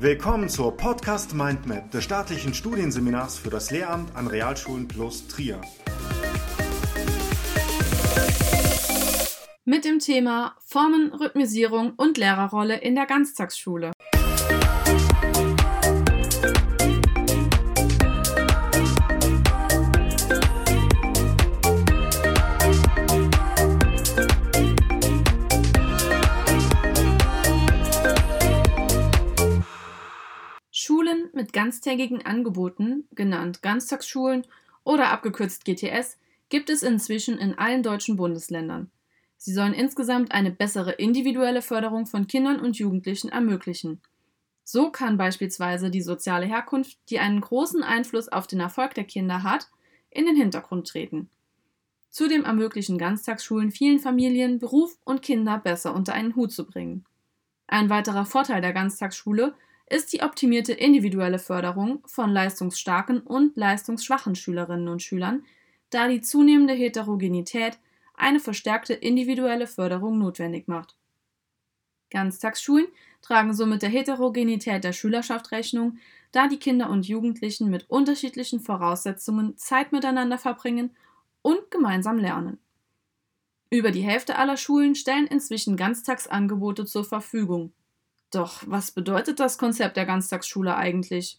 Willkommen zur Podcast Mindmap des staatlichen Studienseminars für das Lehramt an Realschulen plus Trier. Mit dem Thema Formen, Rhythmisierung und Lehrerrolle in der Ganztagsschule. Schulen mit ganztägigen Angeboten, genannt Ganztagsschulen oder abgekürzt GTS, gibt es inzwischen in allen deutschen Bundesländern. Sie sollen insgesamt eine bessere individuelle Förderung von Kindern und Jugendlichen ermöglichen. So kann beispielsweise die soziale Herkunft, die einen großen Einfluss auf den Erfolg der Kinder hat, in den Hintergrund treten. Zudem ermöglichen Ganztagsschulen vielen Familien, Beruf und Kinder besser unter einen Hut zu bringen. Ein weiterer Vorteil der Ganztagsschule ist die optimierte individuelle Förderung von leistungsstarken und leistungsschwachen Schülerinnen und Schülern, da die zunehmende Heterogenität eine verstärkte individuelle Förderung notwendig macht. Ganztagsschulen tragen somit der Heterogenität der Schülerschaft Rechnung, da die Kinder und Jugendlichen mit unterschiedlichen Voraussetzungen Zeit miteinander verbringen und gemeinsam lernen. Über die Hälfte aller Schulen stellen inzwischen Ganztagsangebote zur Verfügung. Doch was bedeutet das Konzept der Ganztagsschule eigentlich?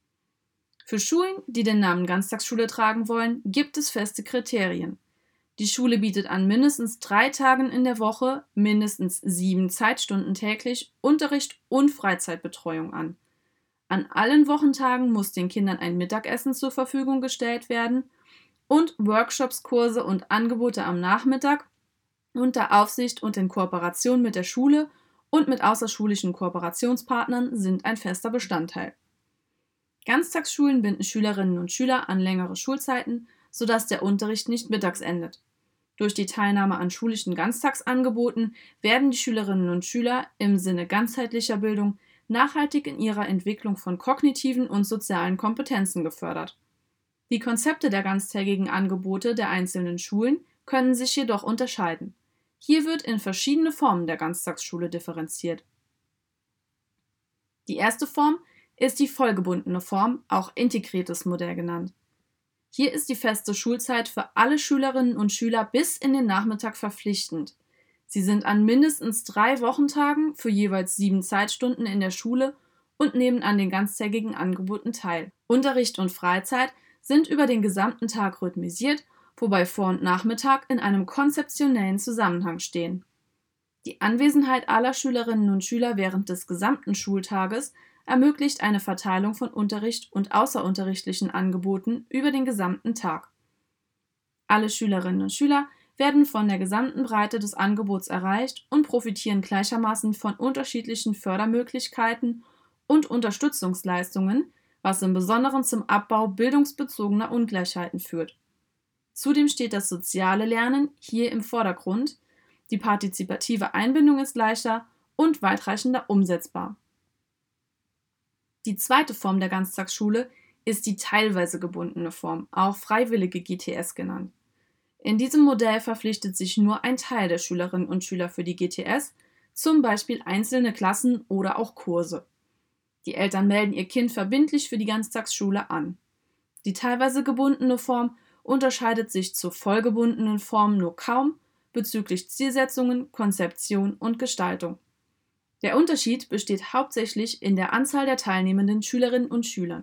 Für Schulen, die den Namen Ganztagsschule tragen wollen, gibt es feste Kriterien. Die Schule bietet an mindestens 3 Tagen in der Woche, mindestens 7 Zeitstunden täglich Unterricht und Freizeitbetreuung an. An allen Wochentagen muss den Kindern ein Mittagessen zur Verfügung gestellt werden und Workshops, Kurse und Angebote am Nachmittag unter Aufsicht und in Kooperation mit der Schule und mit außerschulischen Kooperationspartnern sind ein fester Bestandteil. Ganztagsschulen binden Schülerinnen und Schüler an längere Schulzeiten, sodass der Unterricht nicht mittags endet. Durch die Teilnahme an schulischen Ganztagsangeboten werden die Schülerinnen und Schüler im Sinne ganzheitlicher Bildung nachhaltig in ihrer Entwicklung von kognitiven und sozialen Kompetenzen gefördert. Die Konzepte der ganztägigen Angebote der einzelnen Schulen können sich jedoch unterscheiden. Hier wird in verschiedene Formen der Ganztagsschule differenziert. Die erste Form ist die vollgebundene Form, auch integriertes Modell genannt. Hier ist die feste Schulzeit für alle Schülerinnen und Schüler bis in den Nachmittag verpflichtend. Sie sind an mindestens 3 Wochentagen für jeweils 7 Zeitstunden in der Schule und nehmen an den ganztägigen Angeboten teil. Unterricht und Freizeit sind über den gesamten Tag rhythmisiert, wobei Vor- und Nachmittag in einem konzeptionellen Zusammenhang stehen. Die Anwesenheit aller Schülerinnen und Schüler während des gesamten Schultages ermöglicht eine Verteilung von Unterricht und außerunterrichtlichen Angeboten über den gesamten Tag. Alle Schülerinnen und Schüler werden von der gesamten Breite des Angebots erreicht und profitieren gleichermaßen von unterschiedlichen Fördermöglichkeiten und Unterstützungsleistungen, was im Besonderen zum Abbau bildungsbezogener Ungleichheiten führt. Zudem steht das soziale Lernen hier im Vordergrund, die partizipative Einbindung ist leichter und weitreichender umsetzbar. Die zweite Form der Ganztagsschule ist die teilweise gebundene Form, auch freiwillige GTS genannt. In diesem Modell verpflichtet sich nur ein Teil der Schülerinnen und Schüler für die GTS, zum Beispiel einzelne Klassen oder auch Kurse. Die Eltern melden ihr Kind verbindlich für die Ganztagsschule an. Die teilweise gebundene Form unterscheidet sich zur vollgebundenen Form nur kaum bezüglich Zielsetzungen, Konzeption und Gestaltung. Der Unterschied besteht hauptsächlich in der Anzahl der teilnehmenden Schülerinnen und Schüler.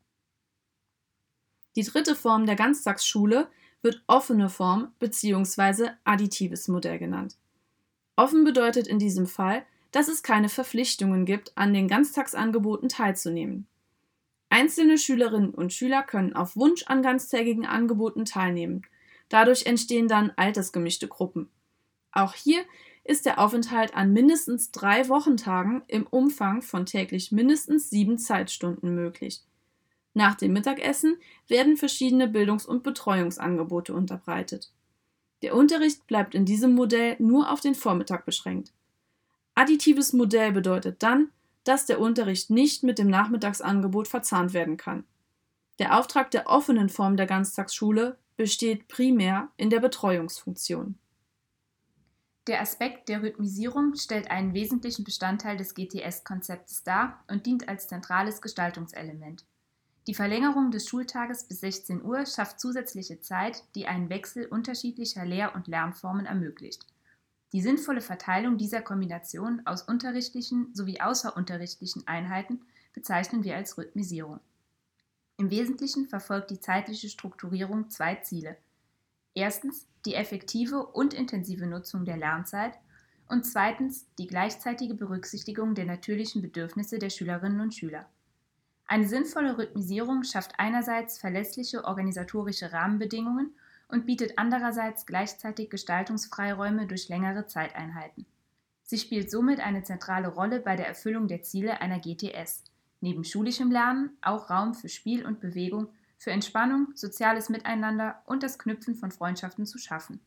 Die dritte Form der Ganztagsschule wird offene Form bzw. additives Modell genannt. Offen bedeutet in diesem Fall, dass es keine Verpflichtungen gibt, an den Ganztagsangeboten teilzunehmen. Einzelne Schülerinnen und Schüler können auf Wunsch an ganztägigen Angeboten teilnehmen. Dadurch entstehen dann altersgemischte Gruppen. Auch hier ist der Aufenthalt an mindestens 3 Wochentagen im Umfang von täglich mindestens 7 Zeitstunden möglich. Nach dem Mittagessen werden verschiedene Bildungs- und Betreuungsangebote unterbreitet. Der Unterricht bleibt in diesem Modell nur auf den Vormittag beschränkt. Additives Modell bedeutet dann, dass der Unterricht nicht mit dem Nachmittagsangebot verzahnt werden kann. Der Auftrag der offenen Form der Ganztagsschule besteht primär in der Betreuungsfunktion. Der Aspekt der Rhythmisierung stellt einen wesentlichen Bestandteil des GTS-Konzeptes dar und dient als zentrales Gestaltungselement. Die Verlängerung des Schultages bis 16 Uhr schafft zusätzliche Zeit, die einen Wechsel unterschiedlicher Lehr- und Lernformen ermöglicht. Die sinnvolle Verteilung dieser Kombination aus unterrichtlichen sowie außerunterrichtlichen Einheiten bezeichnen wir als Rhythmisierung. Im Wesentlichen verfolgt die zeitliche Strukturierung zwei Ziele. Erstens die effektive und intensive Nutzung der Lernzeit und zweitens die gleichzeitige Berücksichtigung der natürlichen Bedürfnisse der Schülerinnen und Schüler. Eine sinnvolle Rhythmisierung schafft einerseits verlässliche organisatorische Rahmenbedingungen und bietet andererseits gleichzeitig Gestaltungsfreiräume durch längere Zeiteinheiten. Sie spielt somit eine zentrale Rolle bei der Erfüllung der Ziele einer GTS. Neben schulischem Lernen auch Raum für Spiel und Bewegung, für Entspannung, soziales Miteinander und das Knüpfen von Freundschaften zu schaffen.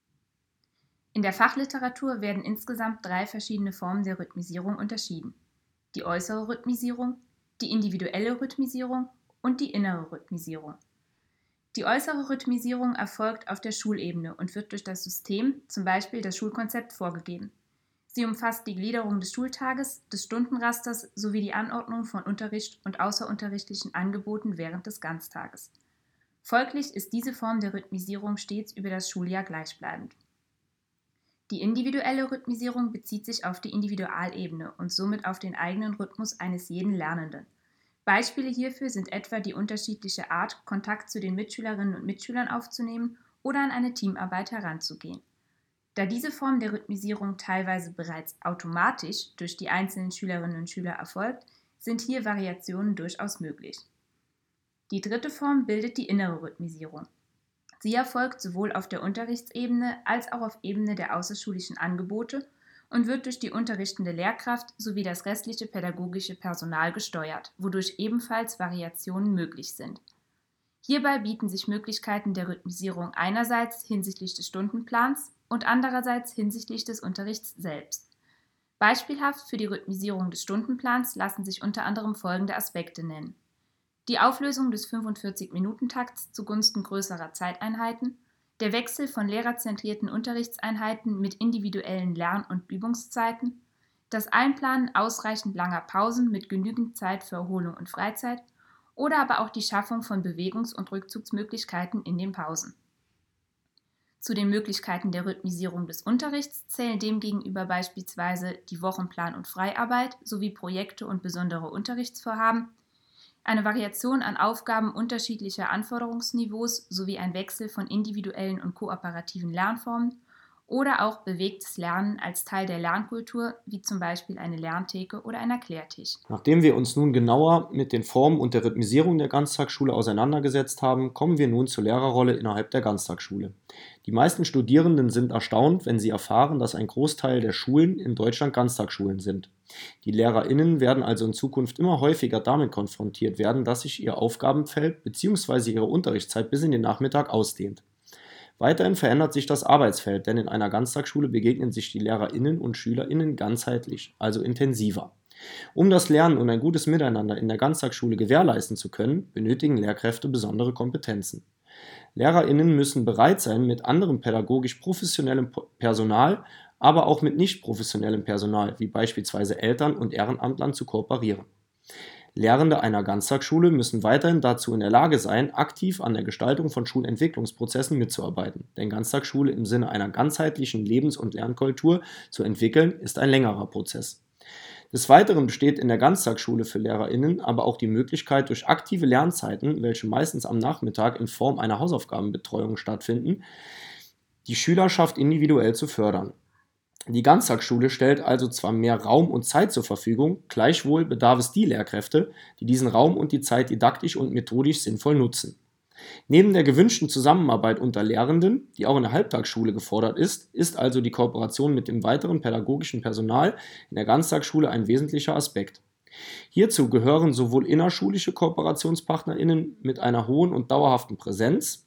In der Fachliteratur werden insgesamt 3 verschiedene Formen der Rhythmisierung unterschieden: die äußere Rhythmisierung, die individuelle Rhythmisierung und die innere Rhythmisierung. Die äußere Rhythmisierung erfolgt auf der Schulebene und wird durch das System, zum Beispiel das Schulkonzept, vorgegeben. Sie umfasst die Gliederung des Schultages, des Stundenrasters sowie die Anordnung von Unterricht und außerunterrichtlichen Angeboten während des Ganztages. Folglich ist diese Form der Rhythmisierung stets über das Schuljahr gleichbleibend. Die individuelle Rhythmisierung bezieht sich auf die Individualebene und somit auf den eigenen Rhythmus eines jeden Lernenden. Beispiele hierfür sind etwa die unterschiedliche Art, Kontakt zu den Mitschülerinnen und Mitschülern aufzunehmen oder an eine Teamarbeit heranzugehen. Da diese Form der Rhythmisierung teilweise bereits automatisch durch die einzelnen Schülerinnen und Schüler erfolgt, sind hier Variationen durchaus möglich. Die dritte Form bildet die innere Rhythmisierung. Sie erfolgt sowohl auf der Unterrichtsebene als auch auf Ebene der außerschulischen Angebote und wird durch die unterrichtende Lehrkraft sowie das restliche pädagogische Personal gesteuert, wodurch ebenfalls Variationen möglich sind. Hierbei bieten sich Möglichkeiten der Rhythmisierung einerseits hinsichtlich des Stundenplans und andererseits hinsichtlich des Unterrichts selbst. Beispielhaft für die Rhythmisierung des Stundenplans lassen sich unter anderem folgende Aspekte nennen: die Auflösung des 45-Minuten-Takts zugunsten größerer Zeiteinheiten, der Wechsel von lehrerzentrierten Unterrichtseinheiten mit individuellen Lern- und Übungszeiten, das Einplanen ausreichend langer Pausen mit genügend Zeit für Erholung und Freizeit oder aber auch die Schaffung von Bewegungs- und Rückzugsmöglichkeiten in den Pausen. Zu den Möglichkeiten der Rhythmisierung des Unterrichts zählen demgegenüber beispielsweise die Wochenplan- und Freiarbeit sowie Projekte und besondere Unterrichtsvorhaben, eine Variation an Aufgaben unterschiedlicher Anforderungsniveaus sowie ein Wechsel von individuellen und kooperativen Lernformen oder auch bewegtes Lernen als Teil der Lernkultur, wie zum Beispiel eine Lerntheke oder ein Erklärtisch. Nachdem wir uns nun genauer mit den Formen und der Rhythmisierung der Ganztagsschule auseinandergesetzt haben, kommen wir nun zur Lehrerrolle innerhalb der Ganztagsschule. Die meisten Studierenden sind erstaunt, wenn sie erfahren, dass ein Großteil der Schulen in Deutschland Ganztagsschulen sind. Die LehrerInnen werden also in Zukunft immer häufiger damit konfrontiert werden, dass sich ihr Aufgabenfeld bzw. ihre Unterrichtszeit bis in den Nachmittag ausdehnt. Weiterhin verändert sich das Arbeitsfeld, denn in einer Ganztagsschule begegnen sich die LehrerInnen und SchülerInnen ganzheitlich, also intensiver. Um das Lernen und ein gutes Miteinander in der Ganztagsschule gewährleisten zu können, benötigen Lehrkräfte besondere Kompetenzen. LehrerInnen müssen bereit sein, mit anderem pädagogisch professionellem Personal, aber auch mit nicht professionellem Personal, wie beispielsweise Eltern und Ehrenamtlern, zu kooperieren. Lehrende einer Ganztagsschule müssen weiterhin dazu in der Lage sein, aktiv an der Gestaltung von Schulentwicklungsprozessen mitzuarbeiten, denn Ganztagsschule im Sinne einer ganzheitlichen Lebens- und Lernkultur zu entwickeln, ist ein längerer Prozess. Des Weiteren besteht in der Ganztagsschule für LehrerInnen aber auch die Möglichkeit, durch aktive Lernzeiten, welche meistens am Nachmittag in Form einer Hausaufgabenbetreuung stattfinden, die Schülerschaft individuell zu fördern. Die Ganztagsschule stellt also zwar mehr Raum und Zeit zur Verfügung, gleichwohl bedarf es die Lehrkräfte, die diesen Raum und die Zeit didaktisch und methodisch sinnvoll nutzen. Neben der gewünschten Zusammenarbeit unter Lehrenden, die auch in der Halbtagsschule gefordert ist, ist also die Kooperation mit dem weiteren pädagogischen Personal in der Ganztagsschule ein wesentlicher Aspekt. Hierzu gehören sowohl innerschulische KooperationspartnerInnen mit einer hohen und dauerhaften Präsenz,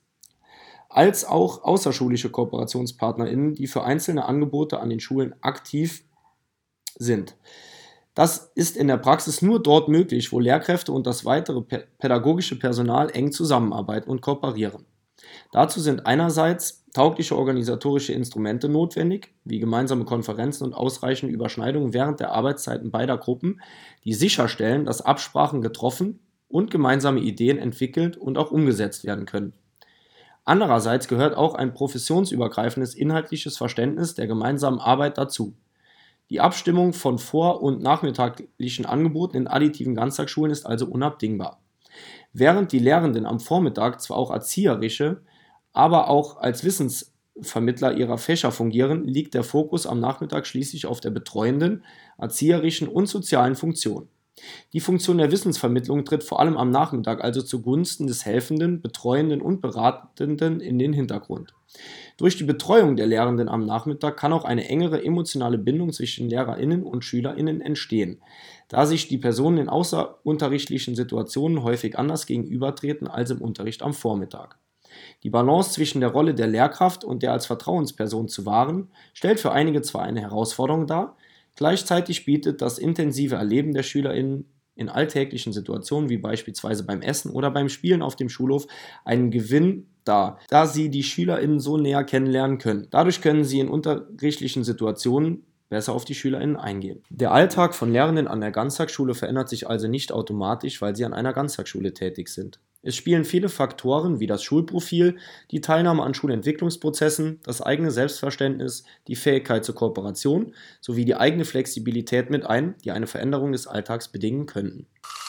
als auch außerschulische KooperationspartnerInnen, die für einzelne Angebote an den Schulen aktiv sind. Das ist in der Praxis nur dort möglich, wo Lehrkräfte und das weitere pädagogische Personal eng zusammenarbeiten und kooperieren. Dazu sind einerseits taugliche organisatorische Instrumente notwendig, wie gemeinsame Konferenzen und ausreichende Überschneidungen während der Arbeitszeiten beider Gruppen, die sicherstellen, dass Absprachen getroffen und gemeinsame Ideen entwickelt und auch umgesetzt werden können. Andererseits gehört auch ein professionsübergreifendes inhaltliches Verständnis der gemeinsamen Arbeit dazu. Die Abstimmung von vor- und nachmittaglichen Angeboten in additiven Ganztagsschulen ist also unabdingbar. Während die Lehrenden am Vormittag zwar auch erzieherische, aber auch als Wissensvermittler ihrer Fächer fungieren, liegt der Fokus am Nachmittag schließlich auf der betreuenden, erzieherischen und sozialen Funktion. Die Funktion der Wissensvermittlung tritt vor allem am Nachmittag also zugunsten des Helfenden, Betreuenden und Beratenden in den Hintergrund. Durch die Betreuung der Lehrenden am Nachmittag kann auch eine engere emotionale Bindung zwischen LehrerInnen und SchülerInnen entstehen, da sich die Personen in außerunterrichtlichen Situationen häufig anders gegenübertreten als im Unterricht am Vormittag. Die Balance zwischen der Rolle der Lehrkraft und der als Vertrauensperson zu wahren, stellt für einige zwar eine Herausforderung dar, gleichzeitig bietet das intensive Erleben der SchülerInnen in alltäglichen Situationen wie beispielsweise beim Essen oder beim Spielen auf dem Schulhof einen Gewinn dar, da sie die SchülerInnen so näher kennenlernen können. Dadurch können sie in unterrichtlichen Situationen besser auf die SchülerInnen eingehen. Der Alltag von Lehrenden an der Ganztagsschule verändert sich also nicht automatisch, weil sie an einer Ganztagsschule tätig sind. Es spielen viele Faktoren wie das Schulprofil, die Teilnahme an Schulentwicklungsprozessen, das eigene Selbstverständnis, die Fähigkeit zur Kooperation sowie die eigene Flexibilität mit ein, die eine Veränderung des Alltags bedingen könnten.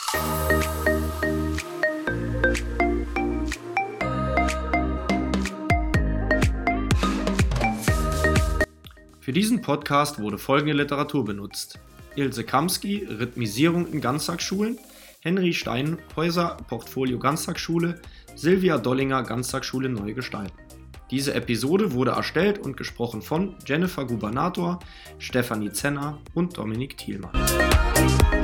Für diesen Podcast wurde folgende Literatur benutzt: Ilse Kamsky, Rhythmisierung in Ganztagsschulen, Henry Steinhäuser, Portfolio Ganztagsschule, Silvia Dollinger, Ganztagsschule neu gestalten. Diese Episode wurde erstellt und gesprochen von Jennifer Gubernator, Stefanie Zenner und Dominik Thielmann.